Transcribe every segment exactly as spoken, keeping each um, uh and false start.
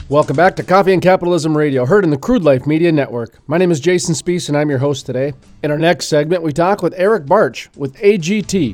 Welcome back to Coffee and Capitalism Radio, heard in the Crude Life Media Network. My name is Jason Spees, and I'm your host today. In our next segment, we talk with Eric Bartsch with A G T.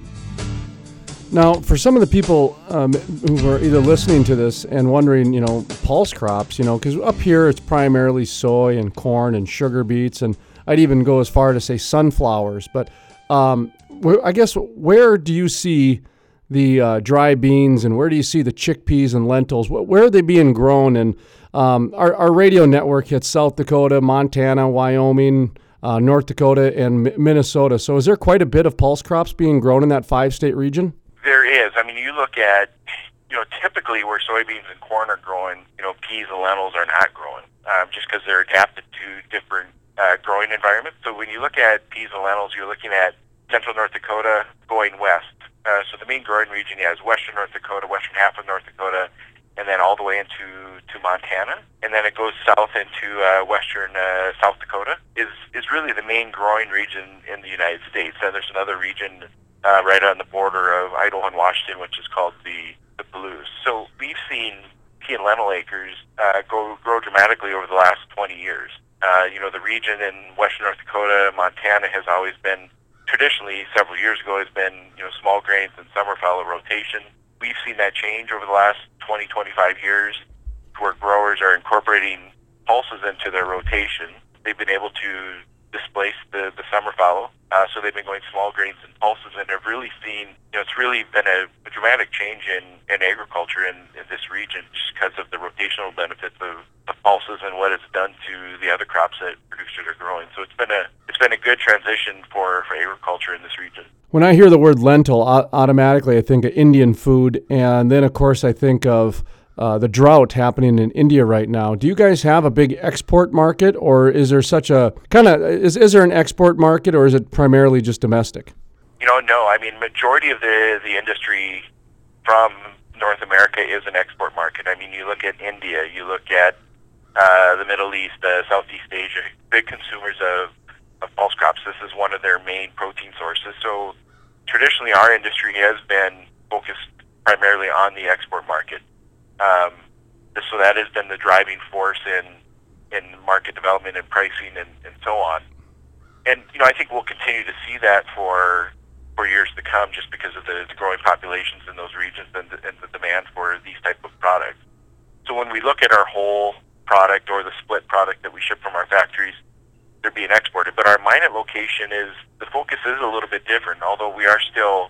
Now, for some of the people um, who are either listening to this and wondering, you know, pulse crops, you know, because up here it's primarily soy and corn and sugar beets, and I'd even go as far to say sunflowers. But um, I guess where do you see the uh, dry beans, and where do you see the chickpeas and lentils? Where are they being grown? And um, our, our radio network hits South Dakota, Montana, Wyoming, uh, North Dakota, and M- Minnesota. So is there quite a bit of pulse crops being grown in that five-state region? There is. I mean, you look at, you know, typically where soybeans and corn are growing, you know, peas and lentils are not growing, um, just because they're adapted to different uh, growing environments. So when you look at peas and lentils, you're looking at central North Dakota going west. Uh, so the main growing region is western North Dakota, western half of North Dakota, and then all the way into to Montana, and then it goes south into uh, western uh, South Dakota. Is is really the main growing region in the United States. And there's another region uh, right on the border of Idaho and Washington, which is called the the Blues. So we've seen pea and lentil acres uh, grow grow dramatically over the last twenty years. Uh, you know, the region in western North Dakota, Montana has always been, traditionally, several years ago, has been, you know, small grains and summer fallow rotation. We've seen that change over the last twenty, twenty-five years, where growers are incorporating pulses into their rotation. They've been able to displace the, the summer fallow, uh, so they've been going small grains and pulses, and have really seen, you know, it's really been a, a dramatic change in, in agriculture in, in this region, just because of the rotational benefits of, of pulses and what it's done to the other crops that producers are growing. So it's been a it's been a good transition for, for agriculture in this region. When I hear the word lentil, automatically I think of Indian food, and then of course I think of uh, the drought happening in India right now. Do you guys have a big export market, or is there such a kind of is is there an export market, or is it primarily just domestic? You know, no. I mean, majority of the the industry from North America is an export market. I mean, you look at India, you look at uh, the Middle East, uh, Southeast Asia, big consumers of of pulse crops. This is one of their main protein sources. So traditionally, our industry has been focused primarily on the export market. Um, so that has been the driving force in in market development and pricing and, and so on. And you know, I think we'll continue to see that for for years to come, just because of the, the growing populations in those regions and the, and the demand for these type of products. So when we look at our whole product or the split product that we ship from our factories, they're being exported. But our Minot location is, the focus is a little bit different, although we are still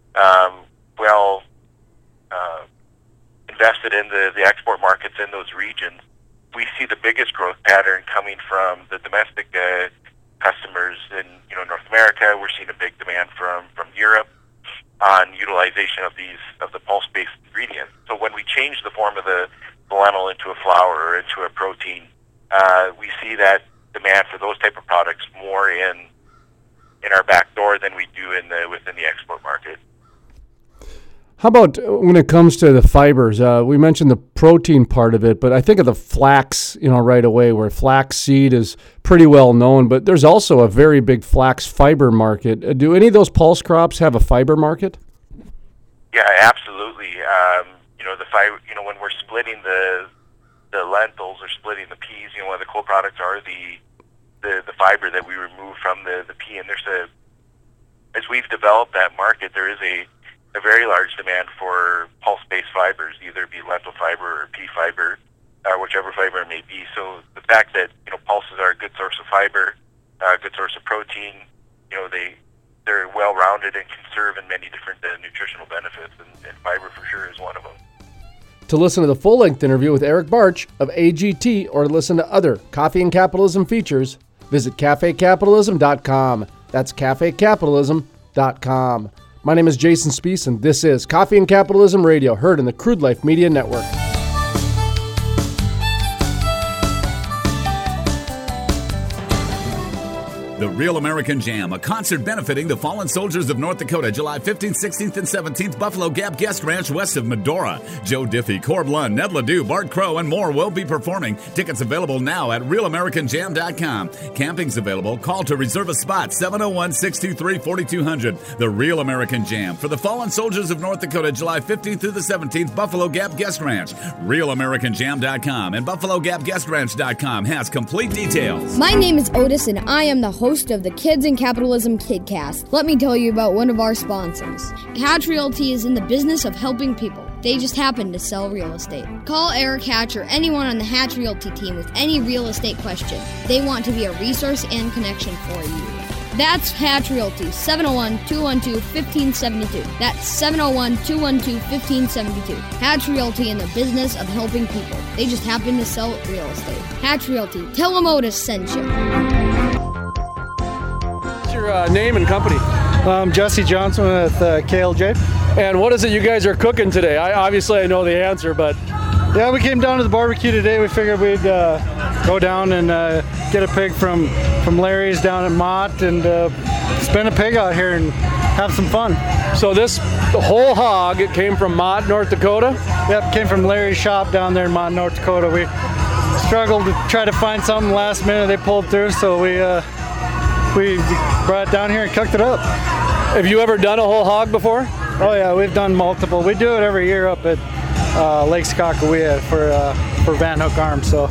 um, well uh, invested in the, the export markets in those regions. We see the biggest growth pattern coming from the domestic uh, customers in, you know, North America. We're seeing a big demand from, from Europe on utilization of these of the pulse-based ingredients. So when we change the form of the, the lentil into a flour or into a protein, uh, we see that demand for those type of products more in in our back door than we do in the within the export market. How about when it comes to the fibers? Uh, we mentioned the protein part of it, but I think of the flax, you know, right away, where flax seed is pretty well known, but there's also a very big flax fiber market. Uh, do any of those pulse crops have a fiber market? Yeah, absolutely. Um, you know, the fiber, you know, when we're splitting the the lentils or splitting the peas, you know, one of the co-products are the the, the fiber that we remove from the, the pea. And there's a, as we've developed that market, there is a, a very large demand for pulse-based fibers, either it be lentil fiber or pea fiber, uh, whichever fiber it may be. So the fact that, you know, pulses are a good source of fiber, a uh, good source of protein, you know, they, they're well-rounded and can serve in many different uh, nutritional benefits, and, and fiber for sure is one of them. To listen to the full-length interview with Eric Bartsch of A G T, or to listen to other Coffee and Capitalism features, visit cafe capitalism dot com. That's cafe capitalism dot com. My name is Jason Spees, and this is Coffee and Capitalism Radio, heard in the Crude Life Media Network. The Real American Jam, a concert benefiting the fallen soldiers of North Dakota, July fifteenth, sixteenth, and seventeenth, Buffalo Gap Guest Ranch west of Medora. Joe Diffie, Corb Lund, Ned Ledoux, Bart Crow, and more will be performing. Tickets available now at real american jam dot com. Camping's available. Call to reserve a spot, seven oh one, six two three, four two zero zero. The Real American Jam for the fallen soldiers of North Dakota, July fifteenth through the seventeenth, Buffalo Gap Guest Ranch. real american jam dot com and buffalo gap guest ranch dot com has complete details. My name is Otis, and I am the host of the Kids in Capitalism Kidcast. Let me tell you about one of our sponsors. Hatch Realty is in the business of helping people. They just happen to sell real estate. Call Eric Hatch or anyone on the Hatch Realty team with any real estate question. They want to be a resource and connection for you. That's Hatch Realty, seven oh one, two one two, one five seven two. That's seven oh one, two one two, one five seven two. Hatch Realty in the business of helping people. They just happen to sell real estate. Hatch Realty. Tell them Otis sent you. What's your uh, name and company? I'm Jesse Johnson with uh, K L J. And what is it you guys are cooking today? I obviously I know the answer, but yeah, we came down to the barbecue today. We figured we'd uh, go down and uh, get a pig from from Larry's down at Mott and uh, spin a pig out here and have some fun. So this whole hog, it came from Mott, North Dakota? Yep, came from Larry's shop down there in Mott, North Dakota. We struggled to try to find something last minute. They pulled through, so we uh, we brought it down here and cooked it up. Have you ever done a whole hog before? Oh yeah, we've done multiple. We do it every year up at uh, Lake Skakawea for uh, for Van Hook Arms. So,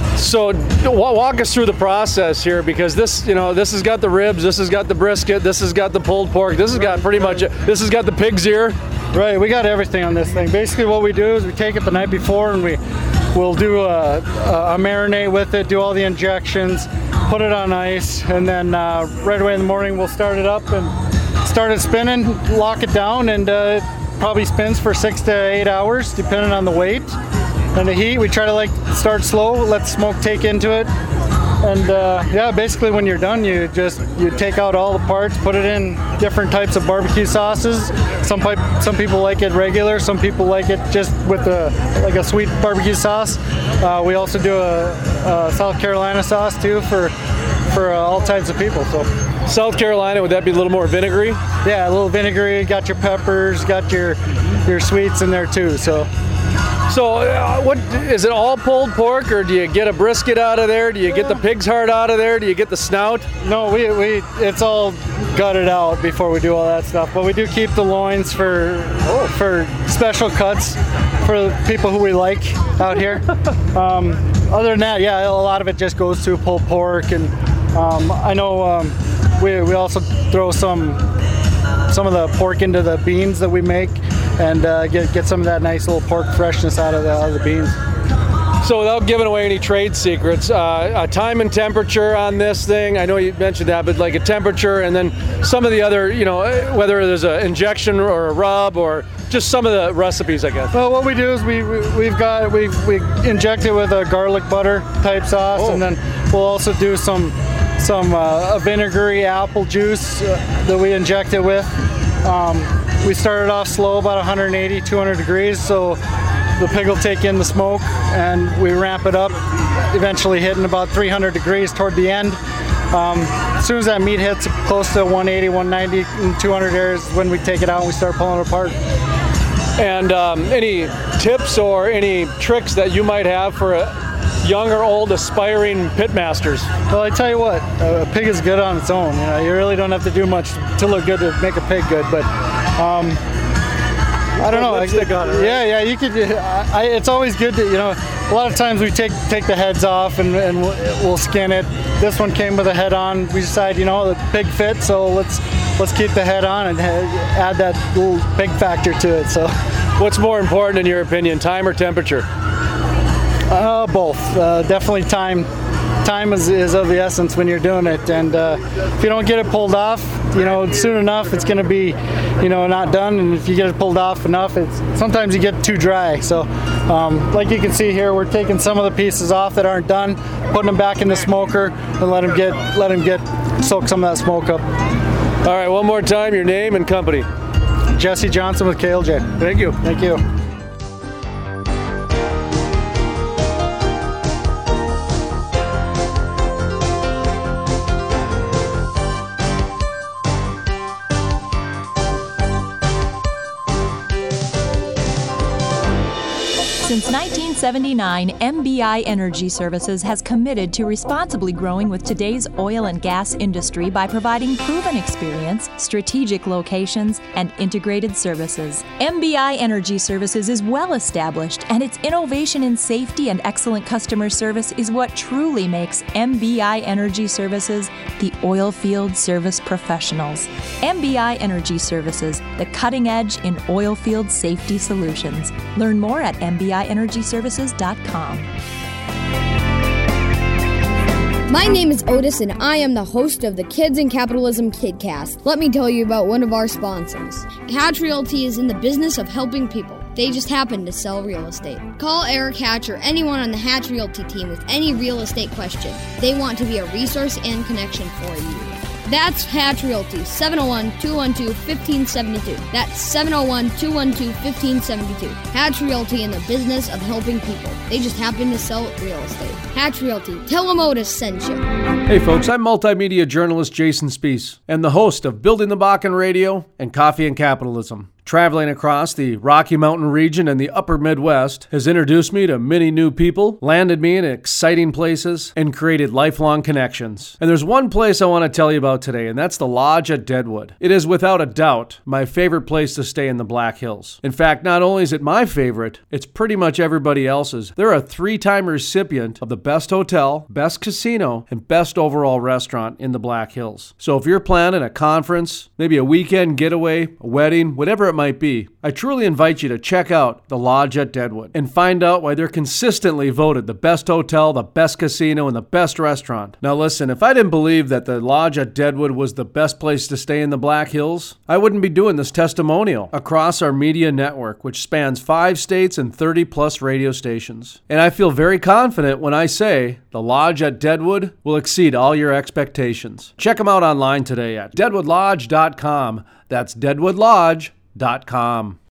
so walk us through the process here, because this, you know, this has got the ribs, this has got the brisket, this has got the pulled pork, this has got pretty much, this has got the pig's ear. Right, we got everything on this thing. Basically, what we do is we take it the night before and we we'll do a, a marinade with it, do all the injections, put it on ice, and then uh, right away in the morning we'll start it up and start it spinning, lock it down, and uh, it probably spins for six to eight hours depending on the weight and the heat. We try to like start slow, let the smoke take into it, and uh, yeah, basically when you're done, you just you take out all the parts, put it in different types of barbecue sauces. Some pipe, some people like it regular, some people like it just with a like a sweet barbecue sauce. Uh, we also do a, a South Carolina sauce too for for uh, all types of people. So. South Carolina, would that be a little more vinegary? Yeah, a little vinegary. Got your peppers, got your your sweets in there too. So, so uh, what is it? All pulled pork, or do you get a brisket out of there? Do you get the pig's heart out of there? Do you get the snout? No, we we it's all gutted out before we do all that stuff. But we do keep the loins for oh. for special cuts for the people who we like out here. um, other than that, yeah, a lot of it just goes to pulled pork, and um, I know. Um, We, we also throw some some of the pork into the beans that we make and uh, get get some of that nice little pork freshness out of the, out of the beans. So without giving away any trade secrets, uh, a time and temperature on this thing, I know you mentioned that, but like a temperature, and then some of the other, you know, whether there's an injection or a rub or just some of the recipes, I guess. Well, what we do is we, we, we've got, we, we inject it with a garlic butter type sauce, oh. and then we'll also do some some uh, vinegary apple juice uh, that we inject it with. Um, we started off slow, about one eighty, two hundred degrees, so the pig will take in the smoke, and we ramp it up, eventually hitting about three hundred degrees toward the end. Um, as soon as that meat hits close to one eighty, one ninety, and two hundred there is when we take it out and we start pulling it apart. And um, any tips or any tricks that you might have for a young or old aspiring pitmasters? Well, I tell you what, a pig is good on its own. You know, you really don't have to do much to look good to make a pig good. But um, I don't know. Lipstick on it, right? Yeah, yeah. You could. I, it's always good to, you know. A lot of times we take take the heads off and, and we'll, we'll skin it. This one came with a head on. We decided, you know, the pig fit, so let's let's keep the head on and add that little pig factor to it. So, what's more important in your opinion, time or temperature? Uh, both. Uh, definitely time. Time is, is of the essence when you're doing it, and uh, if you don't get it pulled off, you know, soon enough it's going to be, you know, not done. And if you get it pulled off enough, it's sometimes you get too dry. So, um, like you can see here, we're taking some of the pieces off that aren't done, putting them back in the smoker, and let them get let them get soak some of that smoke up. All right, one more time, your name and company. Jesse Johnson with K L J. Thank you. Thank you. Since nineteen seventy-nine, M B I Energy Services has committed to responsibly growing with today's oil and gas industry by providing proven experience, strategic locations, and integrated services. M B I Energy Services is well established, and its innovation in safety and excellent customer service is what truly makes M B I Energy Services the oil field service professionals. M B I Energy Services, the cutting edge in oil field safety solutions. Learn more at m b i energy services dot com. My name is Otis, and I am the host of the Kids in Capitalism KidCast. Let me tell you about one of our sponsors. Hatch Realty is in the business of helping people. They just happen to sell real estate. Call Eric Hatch or anyone on the Hatch Realty team with any real estate question. They want to be a resource and connection for you. That's Hatch Realty, seven oh one, two one two, one five seven two. That's seven oh one, two one two, one five seven two. Hatch Realty in the business of helping people. They just happen to sell real estate. Hatch Realty. Tell them Otis sent you. Hey folks, I'm multimedia journalist Jason Spees and the host of Building the Bakken Radio and Coffee and Capitalism. Traveling across the Rocky Mountain region and the upper Midwest has introduced me to many new people, landed me in exciting places, and created lifelong connections. And there's one place I want to tell you about today, and that's the Lodge at Deadwood. It is without a doubt my favorite place to stay in the Black Hills. In fact, not only is it my favorite, it's pretty much everybody else's. They're a three-time recipient of the best hotel, best casino, and best overall restaurant in the Black Hills. So if you're planning a conference, maybe a weekend getaway, a wedding, whatever it might be, I truly invite you to check out the Lodge at Deadwood and find out why they're consistently voted the best hotel, the best casino, and the best restaurant. Now listen, if I didn't believe that the Lodge at Deadwood was the best place to stay in the Black Hills, I wouldn't be doing this testimonial across our media network, which spans five states and thirty plus radio stations. And I feel very confident when I say the Lodge at Deadwood will exceed all your expectations. Check them out online today at deadwood lodge dot com. That's deadwood lodge dot com.